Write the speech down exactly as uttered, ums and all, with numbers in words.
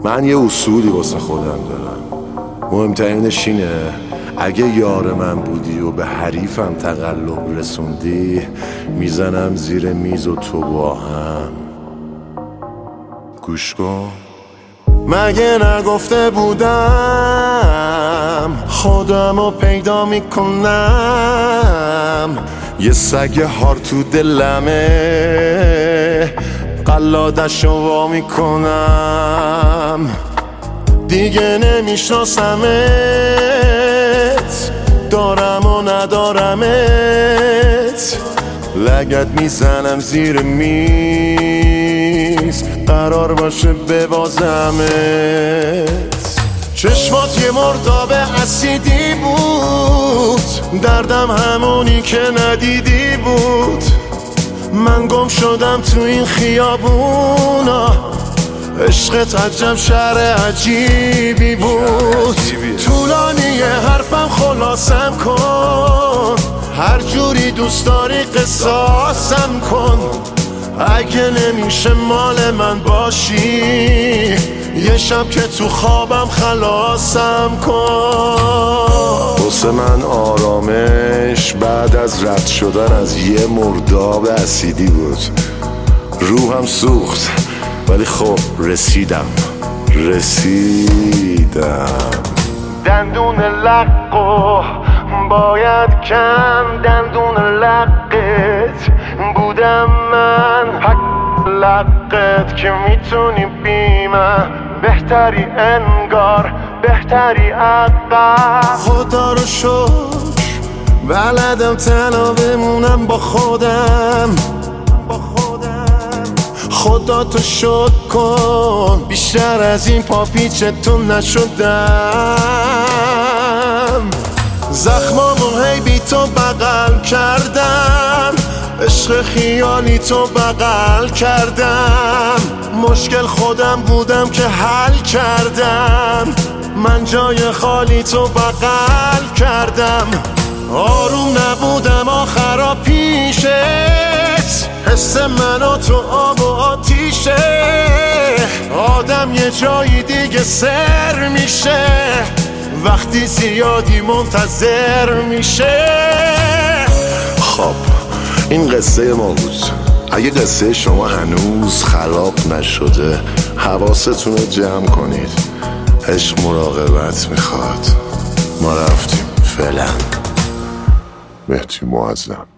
من یه اصولی واسه خودم دارم، مهمترینش اینه اگه یار من بودی و به حریفم تقلب رسوندی، میزنم زیر میز و تو با هم. گوش کن، مگه نگفته بودم خودمو پیدا میکنم؟ یه سگ هار تو دلمه، قلادشو وا میکنم. دیگه نمیشناسمت، دارم و ندارمت، لگد میزنم زیر میز، قرار باشه ببازمت. چشمات یه مرداب اسیدی بود، دردم همونی که ندیدی بود. من گم شدم تو این خیابونا، عشقت عجب شعر عجیبی بود. طولانی حرفم خلاصم کن، هر جوری دوست داری قصاصم کن. اگه نمیشه مال من باشی، یه شب که تو خوابم خلاصم کن. واسه من آرامش بعد از رد شدن از یه مرداب اسیدی بود. روحم سوخت ولی خب رسیدم رسیدم دندون لقو باید کن، دندون لقت بودم من. حق لقت که میتونی بی من، بهتری انگار بهتری عقب. خدا رو شکر بلدم تنها بمونم با خودم، خدا تو شکر کن بیشتر از این پاپیچتون نشدم. زخمامون هی بی تو بغل کردم، عشق خیالی تو بغل کردم. مشکل خودم بودم که حل کردم، من جای خالی تو بغل کردم. آروم نبودم آخرا پیشت، حس منو تو آب و آتیشه. آدم یه جایی دیگه سر میشه، وقتی زیادی منتظر میشه. خب این قصه ما بود. اگه قصه شما هنوز خراب نشده، حواستون رو جمع کنید. عشق مراقبت میخواد. ما رفتیم فعلا. مهدی معظم.